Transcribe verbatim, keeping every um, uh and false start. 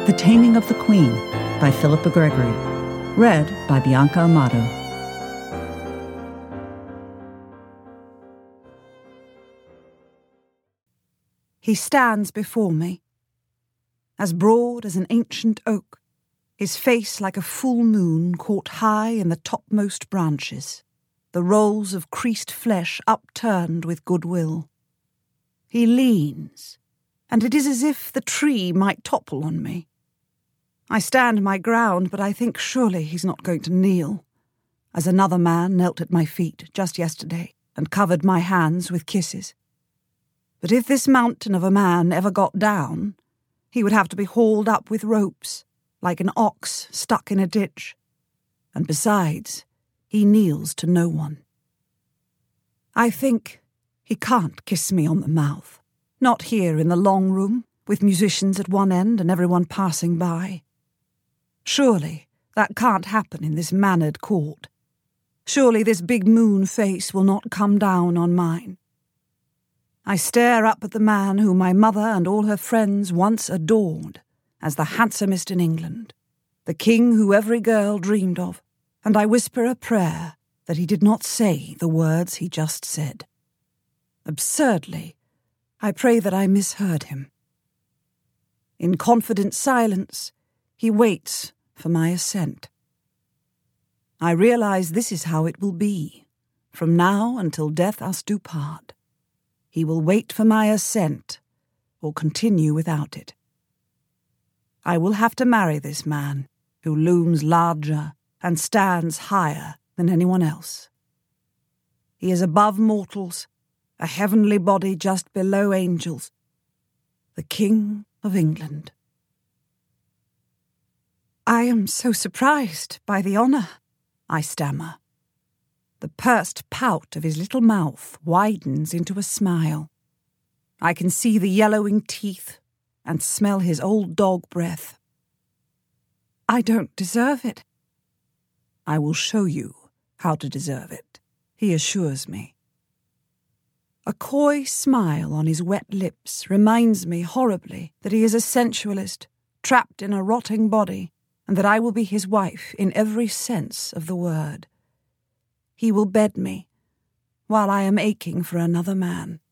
The Taming of the Queen by Philippa Gregory. Read by Bianca Amato. He stands before me, as broad as an ancient oak, his face like a full moon caught high in the topmost branches, the rolls of creased flesh upturned with goodwill. He leans, and it is as if the tree might topple on me. I stand my ground, but I think surely he's not going to kneel, as another man knelt at my feet just yesterday and covered my hands with kisses. But if this mountain of a man ever got down, he would have to be hauled up with ropes, like an ox stuck in a ditch. And besides, he kneels to no one. I think he can't kiss me on the mouth, not here in the long room, with musicians at one end and everyone passing by. Surely that can't happen in this mannered court. Surely this big moon face will not come down on mine. I stare up at the man whom my mother and all her friends once adored as the handsomest in England, the king who every girl dreamed of, and I whisper a prayer that he did not say the words he just said. Absurdly, I pray that I misheard him. In confident silence, he waits for my assent. I realize this is how it will be, from now until death us do part. He will wait for my assent, or continue without it. I will have to marry this man, who looms larger and stands higher than anyone else. He is above mortals, a heavenly body just below angels, the King of England. I am so surprised by the honour, I stammer. The pursed pout of his little mouth widens into a smile. I can see the yellowing teeth and smell his old dog breath. I don't deserve it. I will show you how to deserve it, he assures me. A coy smile on his wet lips reminds me horribly that he is a sensualist, trapped in a rotting body, and that I will be his wife in every sense of the word. He will bed me, while I am aching for another man.